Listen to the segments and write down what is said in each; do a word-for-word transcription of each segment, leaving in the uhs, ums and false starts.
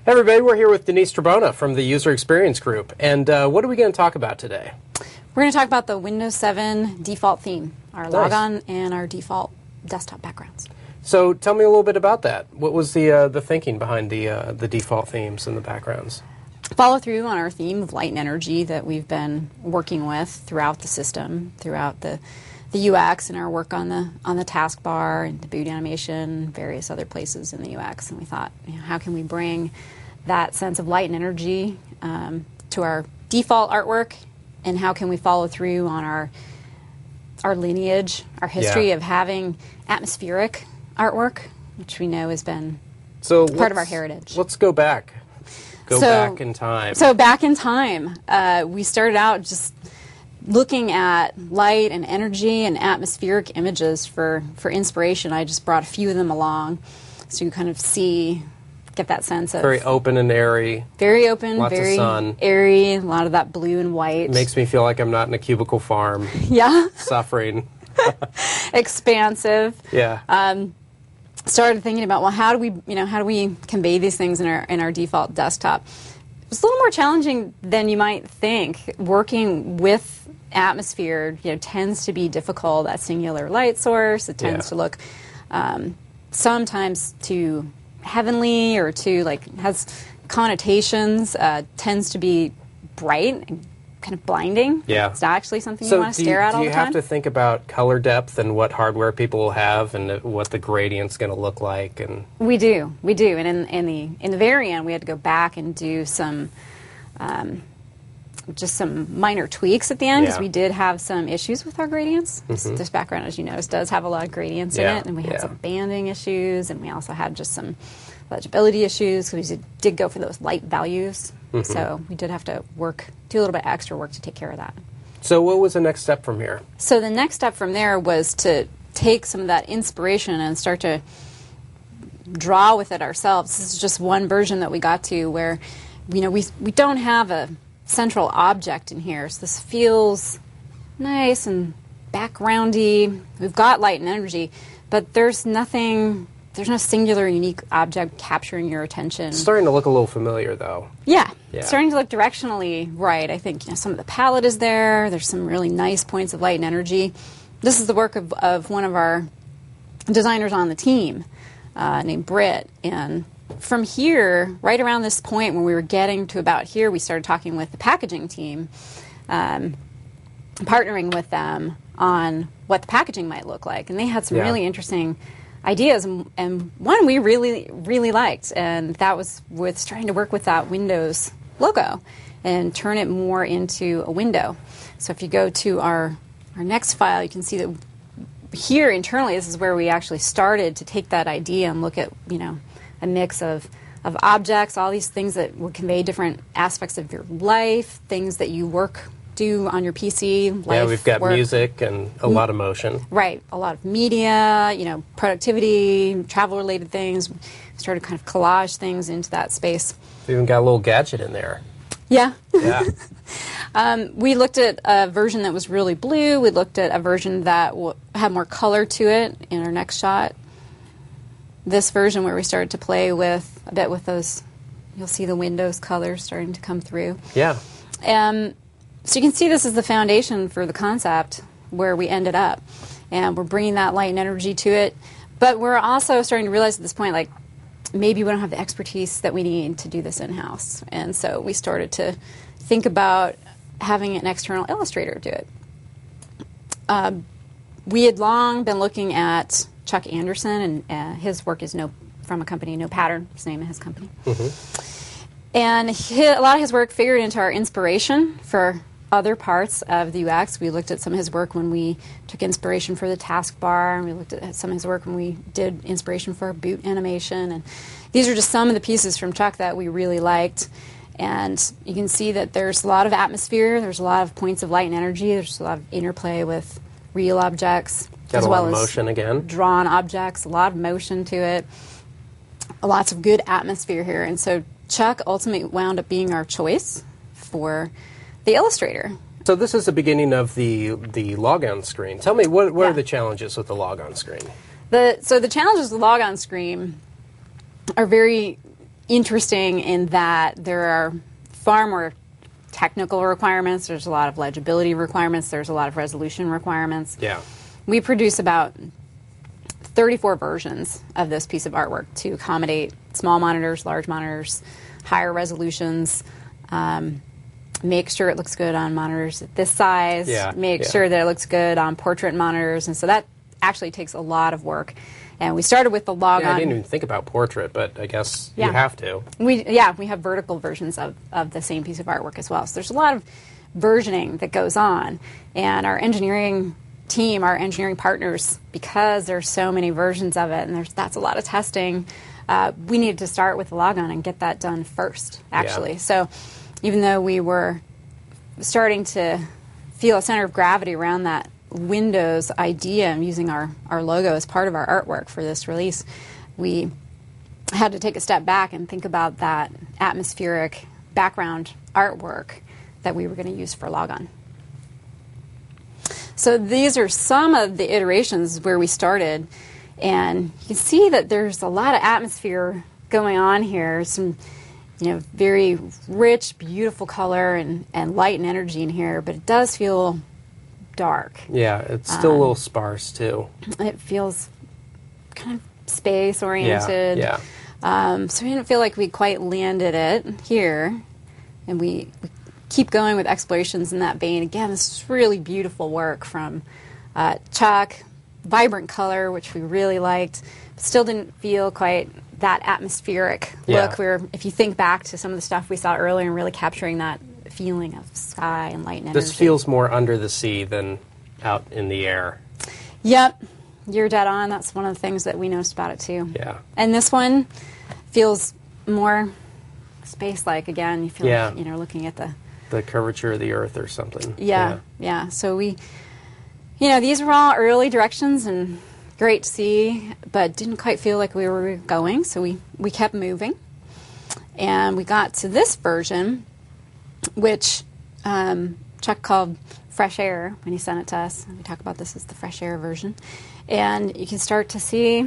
Hey everybody, we're here with Denise Trebona from the User Experience Group. And uh, what are we going to talk about today? We're going to talk about the Windows seven default theme, our Nice. logon and our default desktop backgrounds. So tell me a little bit about that. What was the uh, the thinking behind the uh, the default themes and the backgrounds? Follow through on our theme of light and energy that we've been working with throughout the system, throughout the the U X and our work on the on the taskbar and the boot animation, various other places in the U X. And we thought, you know, how can we bring that sense of light and energy um, to our default artwork, and how can we follow through on our our lineage, our history Yeah. of having atmospheric artwork, which we know has been So part of our let's- heritage. Let's go back. Go So- back in time. So back in time, uh, we started out just looking at light and energy and atmospheric images for, for inspiration. I just brought a few of them along so you kind of see, get that sense of Very open and airy. very open, lots of very sun. airy, a lot of that blue and white. Makes me feel like I'm not in a cubicle farm yeah, suffering. expansive. Yeah. Um, started thinking about, well, how do we, you know, how do we convey these things in our in our default desktop? It was a little more challenging than you might think. Working with atmosphere, you know, tends to be difficult. That singular light source, it tends Yeah. to look um, sometimes too heavenly or too like has connotations. Uh, tends to be bright and kind of blinding. Yeah. It's not actually something So you want to do stare you, at do all you the have time. to think about color depth and what hardware people will have and uh, what the gradient's going to look like? And We do, we do, and in, in the in the very end, we had to go back and do some, um, just some minor tweaks at the end because Yeah. we did have some issues with our gradients. This, Mhm. this background, as you notice, does have a lot of gradients Yeah, in it, and we had yeah. some banding issues, and we also had just some legibility issues because we did, did go for those light values. Mhm. So we did have to work, do a little bit of extra work to take care of that. so what was the next step from here? So the next step from there was to take some of that inspiration and start to draw with it ourselves. This is just one version that we got to where, you know, we we don't have a central object in here. So this feels nice and backgroundy. We've got light and energy, but there's nothing, there's no singular unique object capturing your attention. It's starting to look a little familiar, though. Yeah, Yeah. it's starting to look directionally right. I think you know, some of the palette is there. There's some really nice points of light and energy. This is the work of, of one of our designers on the team uh, named Britt. And from here, right around this point when we were getting to about here, we started talking with the packaging team, um, partnering with them on what the packaging might look like. And they had some Yeah. really interesting ideas, and, and one we really, really liked, and that was with trying to work with that Windows logo and turn it more into a window. So if you go to our, our next file, you can see that here internally, this is where we actually started to take that idea and look at, you know, a mix of, of objects, all these things that would convey different aspects of your life, things that you work, do on your P C, life, yeah, we've got work. music and a lot of motion. Right, a lot of media, you know, productivity, travel-related things. Started kind of collage things into that space. We even got a little gadget in there. Yeah. Yeah. um, we looked at a version that was really blue. We looked at a version that w had more color to it in our next shot. This version where we started to play with a bit with those, you'll see the Windows colors starting to come through. Yeah. Um, so you can see this is the foundation for the concept where we ended up. And we're bringing that light and energy to it. But we're also starting to realize at this point, like, maybe we don't have the expertise that we need to do this in-house. And so we started to think about having an external illustrator do it. Um, we had long been looking at Chuck Anderson, and uh, his work is no from a company, No Pattern, his name of his company. Mm-hmm. And he, a lot of his work figured into our inspiration for other parts of the U X. We looked at some of his work when we took inspiration for the taskbar, and we looked at some of his work when we did inspiration for our boot animation. And these are just some of the pieces from Chuck that we really liked. And you can see that there's a lot of atmosphere, there's a lot of points of light and energy, there's a lot of interplay with real objects, Got as a well lot of as motion again. drawn objects, a lot of motion to it, lots of good atmosphere here. And so Chuck ultimately wound up being our choice for the illustrator. So this is the beginning of the the logon screen. Tell me, what, what Yeah. are the challenges with the logon screen? The, so the challenges with the logon screen are very interesting in that there are far more technical requirements. There's a lot of legibility requirements. There's a lot of resolution requirements. Yeah. We produce about thirty-four versions of this piece of artwork to accommodate small monitors, large monitors, higher resolutions, um, make sure it looks good on monitors at this size, yeah, make yeah. sure that it looks good on portrait monitors, and so that actually takes a lot of work. And we started with the Logon. Yeah, I didn't even think about portrait, but I guess Yeah. you have to. We yeah, we have vertical versions of, of the same piece of artwork as well. So there's a lot of versioning that goes on, and our engineering team, our engineering partners, because there's so many versions of it, and there's that's a lot of testing. Uh, we needed to start with the Logon and get that done first, actually. Yeah. So even though we were starting to feel a center of gravity around that Windows idea and using our, our logo as part of our artwork for this release, we had to take a step back and think about that atmospheric background artwork that we were going to use for Logon. So these are some of the iterations where we started, and you can see that there's a lot of atmosphere going on here, some you know, very rich, beautiful color and, and light and energy in here, but it does feel dark. Yeah, it's still Um, a little sparse, too. It feels kind of space-oriented. Yeah, Um, so we didn't feel like we quite landed it here, and we, we keep going with explorations in that vein. Again, this is really beautiful work from uh, Chuck, vibrant color, which we really liked, but still didn't feel quite that atmospheric Yeah. look. We were, if you think back to some of the stuff we saw earlier, and really capturing that feeling of sky and light and energy. This feels more under the sea than out in the air. Yep, you're dead on. That's one of the things that we noticed about it too. Yeah. And this one feels more space-like. Again, you feel Yeah. like, you know, looking at the The curvature of the earth or something. yeah, yeah. So we, you know, these were all early directions and great to see, but didn't quite feel like we were going. So we we kept moving, and we got to this version, which um, Chuck called Fresh Air when he sent it to us. We talk about this as the Fresh Air version, and you can start to see,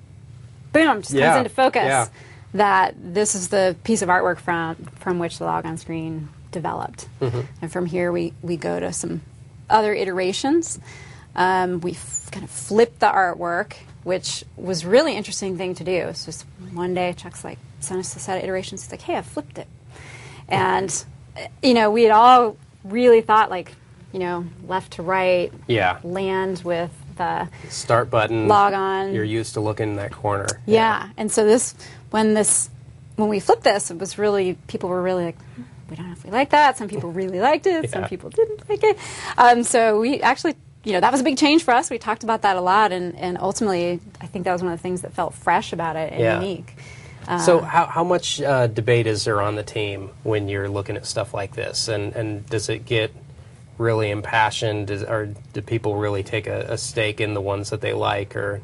boom, just Yeah, comes into focus yeah. that this is the piece of artwork from from which the Logon screen developed. Mm-hmm. And from here we, we go to some other iterations. Um, we f- kind of flipped the artwork, which was a really interesting thing to do. It's just one day Chuck's like, sent us a set of iterations. He's like, hey, I flipped it. And, uh, you know, we had all really thought like, you know, left to right, Yeah. land with the Start button. Logon. You're used to looking in that corner. Yeah. And so this, when this, when we flipped this, it was really, people were really like, hmm, we don't know if we like that. Some people really liked it. Some Yeah. people didn't like it. Um, so we actually, you know, that was a big change for us. We talked about that a lot, and, and ultimately, I think that was one of the things that felt fresh about it and Yeah. unique. So how, how much uh, debate is there on the team when you're looking at stuff like this? And, and does it get really impassioned? Does, or do people really take a, a stake in the ones that they like? Or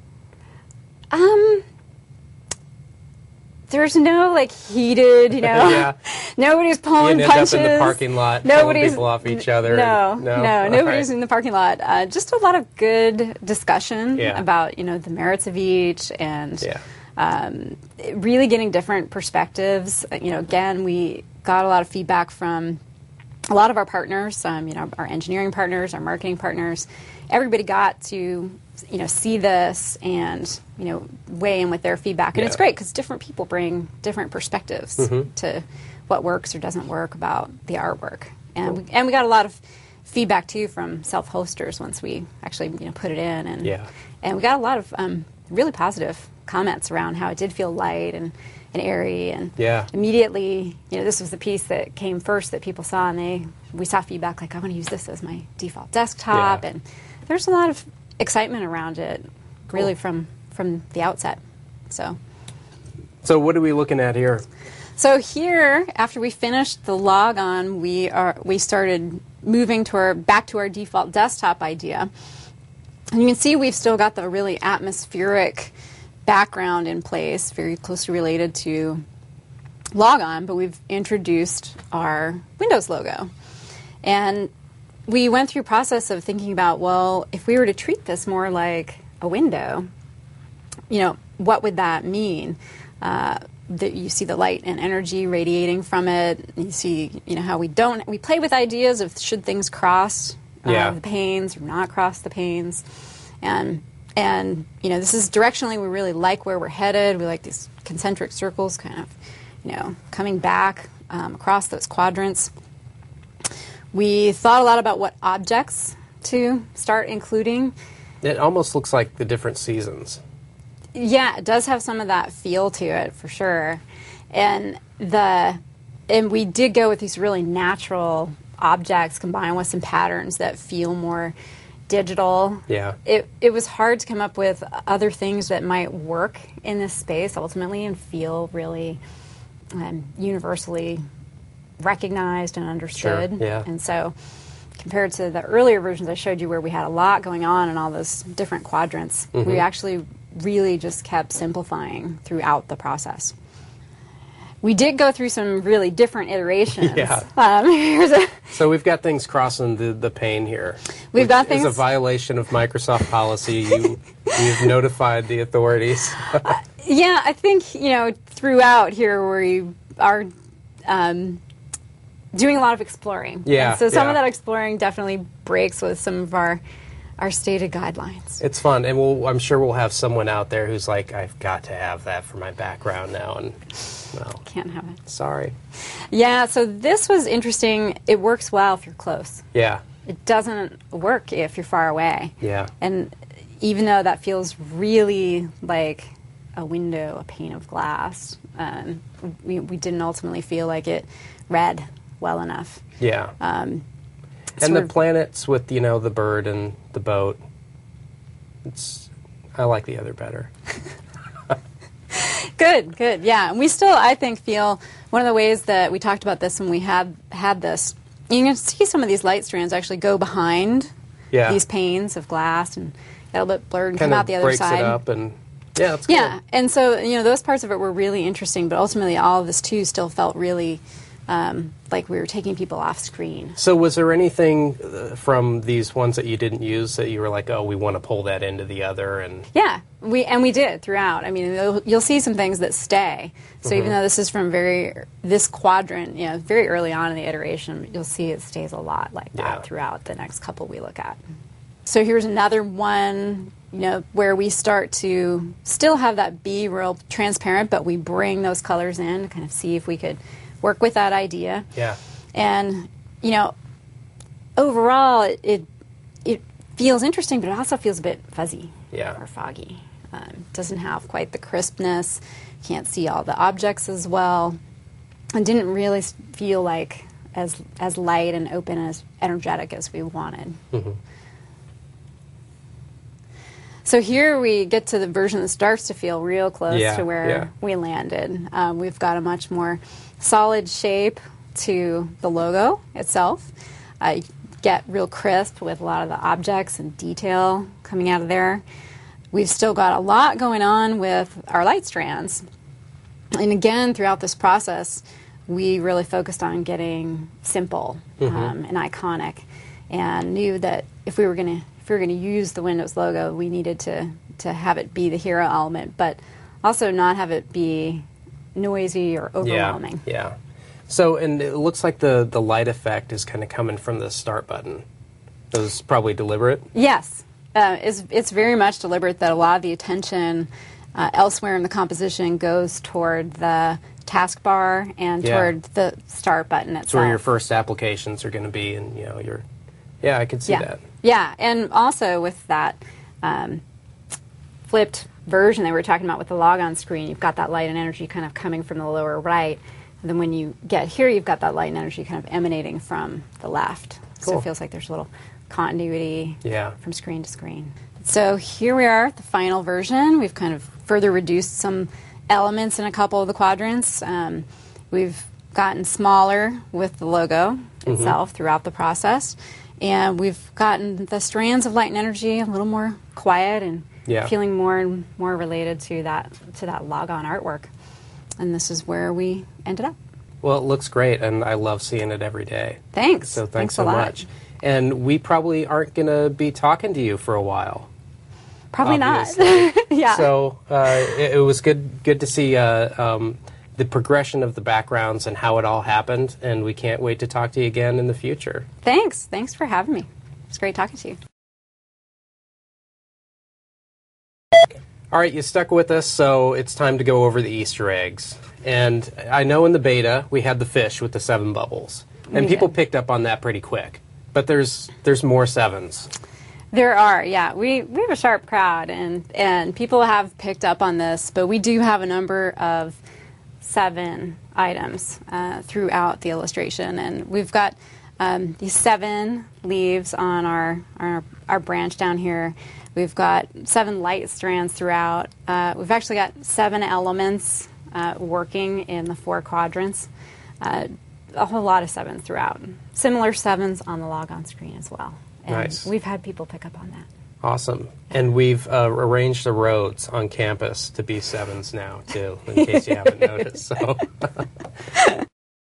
Um, there's no like heated, you know. Yeah. Nobody's you pulling end punches. up in the parking lot, Nobody's pulling people off each other? No, and- no, no, nobody's All right. in the parking lot. Uh, just a lot of good discussion Yeah. about you know the merits of each and Yeah. um, really getting different perspectives. Uh, You know, again, we got a lot of feedback from a lot of our partners. Um, you know, our engineering partners, our marketing partners. Everybody got to you know see this and you know weigh in with their feedback, and it's Yeah. great because different people bring different perspectives to what works or doesn't work about the artwork. And we, and we got a lot of feedback too from self-hosters once we actually you know put it in, and Yeah. and we got a lot of um, really positive comments around how it did feel light and, and airy, and Yeah. immediately you know this was the piece that came first that people saw, and they we saw feedback like I want to use this as my default desktop, Yeah. and there's a lot of excitement around it really from from the outset. So. So what are we looking at here? So here, after we finished the Logon, we are we started moving to our, back to our default desktop idea. And you can see we've still got the really atmospheric background in place, very closely related to Logon, but we've introduced our Windows logo. And we went through a process of thinking about, well, if we were to treat this more like a window, you know, what would that mean? Uh, the, you see the light and energy radiating from it. You see, you know, how we don't, we play with ideas of should things cross uh, Yeah. the panes or not cross the panes. And, and, you know, this is directionally, we really like where we're headed. We like these concentric circles kind of, you know, coming back um, across those quadrants. We thought a lot about what objects to start including. It almost looks like the different seasons. Yeah, it does have some of that feel to it for sure. And the and we did go with these really natural objects combined with some patterns that feel more digital. Yeah. It it was hard to come up with other things that might work in this space ultimately and feel really um, universally recognized and understood. Sure, yeah. And so compared to the earlier versions I showed you where we had a lot going on in all those different quadrants, Mm-hmm. we actually really just kept simplifying throughout the process. We did go through some really different iterations. Yeah. Um, here's a, So we've got things crossing the, the pane here. We've which got is things- a violation of Microsoft policy. You, you've notified the authorities. yeah, I think, you know, throughout here we are um, doing a lot of exploring. Yeah, And so some yeah. of that exploring definitely breaks with some of our our stated guidelines. It's fun, and we'll, I'm sure we'll have someone out there who's like, I've got to have that for my background now, and, well, Can't have it. sorry. Yeah, so this was interesting. It works well if you're close. Yeah, It doesn't work if you're far away. yeah. And even though that feels really like a window, a pane of glass, um, we, we didn't ultimately feel like it read well enough. Yeah. Um, and sort the of- planets with, you know, the bird and the boat, it's, I like the other better. Good, good, yeah. And we still, I think, feel one of the ways that we talked about this when we had had this. You can see some of these light strands actually go behind Yeah. these panes of glass and get a little bit blurred and Kind come of out the other breaks side. it up, and, yeah, it's Yeah, good. and so you know those parts of it were really interesting, but ultimately all of this too still felt really um, like we were taking people off screen. So was there anything uh, from these ones that you didn't use that you were like, oh, we want to pull that into the other? And Yeah, we and we did throughout. I mean, you'll, you'll see some things that stay. So Mm-hmm. even though this is from very this quadrant, you know, very early on in the iteration, you'll see it stays a lot like that Yeah. throughout the next couple we look at. So here's another one, you know, where we start to still have that be real transparent, but we bring those colors in to kind of see if we could work with that idea. yeah, And, you know, overall, it, it it feels interesting, but it also feels a bit fuzzy Yeah. or foggy. Um, doesn't have quite the crispness. Can't see all the objects as well, and didn't really s- feel like as as light and open as energetic as we wanted. Mm-hmm. So here we get to the version that starts to feel real close Yeah, to where yeah. we landed. Um, we've got a much more solid shape to the logo itself. Uh, you get real crisp with a lot of the objects and detail coming out of there. We've still got a lot going on with our light strands. And again, throughout this process, we really focused on getting simple um, and iconic, and knew that if we were going to if we were going to use the Windows logo, we needed to to have it be the hero element, but also not have it be noisy or overwhelming. yeah, yeah. So, and it looks like the, the light effect is kind of coming from the start button. It was probably deliberate. Yes, uh, it's, it's very much deliberate that a lot of the attention uh, elsewhere in the composition goes toward the taskbar and Yeah. toward the start button itself. It's where your first applications are going to be, and, you know, your, yeah, I could see yeah. that. Yeah, and also with that um, flipped version that we were talking about with the logon screen, you've got that light and energy kind of coming from the lower right. And then when you get here, you've got that light and energy kind of emanating from the left. So Cool. it feels like there's a little continuity Yeah. from screen to screen. So here we are, the final version. We've kind of further reduced some elements in a couple of the quadrants. Um, we've gotten smaller with the logo itself throughout the process. And we've gotten the strands of light and energy a little more quiet and Yeah. feeling more and more related to that to that logon artwork. And this is where we ended up. Well, it looks great, and I love seeing it every day. Thanks. So thanks, a so lot. much. And we probably aren't going to be talking to you for a while. Probably obviously. not. Yeah. So uh, it, it was good good to see uh, um, the progression of the backgrounds and how it all happened, and we can't wait to talk to you again in the future. Thanks. Thanks for having me. It's great talking to you. All right, you stuck with us, so it's time to go over the Easter eggs. And I know in the beta we had the fish with the seven bubbles, and We people did. picked up on that pretty quick. But there's there's more sevens. There are, yeah. We, we have a sharp crowd, and, and people have picked up on this, but we do have a number of seven items uh, throughout the illustration. And we've got um, these seven leaves on our, our, our branch down here. We've got seven light strands throughout. Uh, we've actually got seven elements uh, working in the four quadrants. Uh, a whole lot of sevens throughout. Similar sevens on the log on screen as well. And Nice. we've had people pick up on that. Awesome. And we've uh, arranged the roads on campus to be sevens now, too, in case you haven't noticed. So